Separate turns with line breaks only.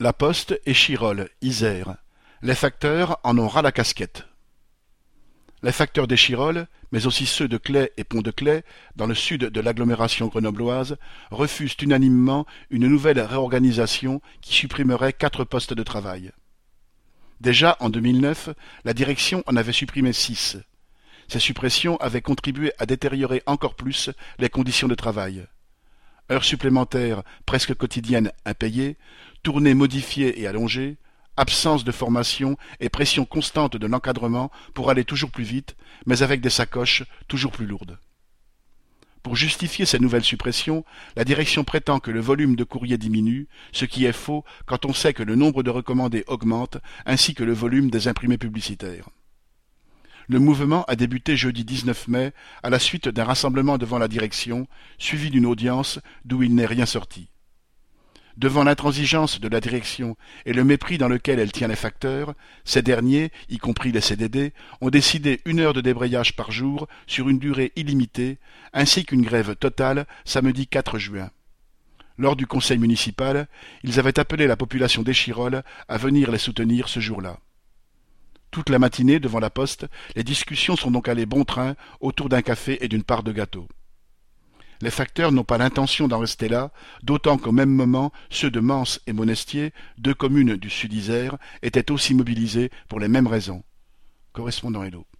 La Poste et Chirolles, Isère. Les facteurs en ont ras la casquette. Les facteurs des Chirolles, mais aussi ceux de Claye et Pont-de-Claye, dans le sud de l'agglomération grenobloise, refusent unanimement une nouvelle réorganisation qui supprimerait 4 postes de travail. Déjà en 2009, la direction en avait supprimé 6. Ces suppressions avaient contribué à détériorer encore plus les conditions de travail. Heures supplémentaires presque quotidiennes impayées, tournées modifiées et allongées, absence de formation et pression constante de l'encadrement pour aller toujours plus vite, mais avec des sacoches toujours plus lourdes. Pour justifier ces nouvelles suppressions, la direction prétend que le volume de courrier diminue, ce qui est faux quand on sait que le nombre de recommandés augmente ainsi que le volume des imprimés publicitaires. Le mouvement a débuté jeudi 19 mai à la suite d'un rassemblement devant la direction, suivi d'une audience d'où il n'est rien sorti. Devant l'intransigeance de la direction et le mépris dans lequel elle tient les facteurs, ces derniers, y compris les CDD, ont décidé 1 heure de débrayage par jour sur une durée illimitée, ainsi qu'une grève totale samedi 4 juin. Lors du conseil municipal, ils avaient appelé la population des Chirolles à venir les soutenir ce jour-là. Toute la matinée, devant la Poste, les discussions sont donc allées bon train autour d'un café et d'une part de gâteau. Les facteurs n'ont pas l'intention d'en rester là, d'autant qu'au même moment, ceux de Mans et Monestier, 2 communes du Sud Isère, étaient aussi mobilisés pour les mêmes raisons. Correspondant Hello.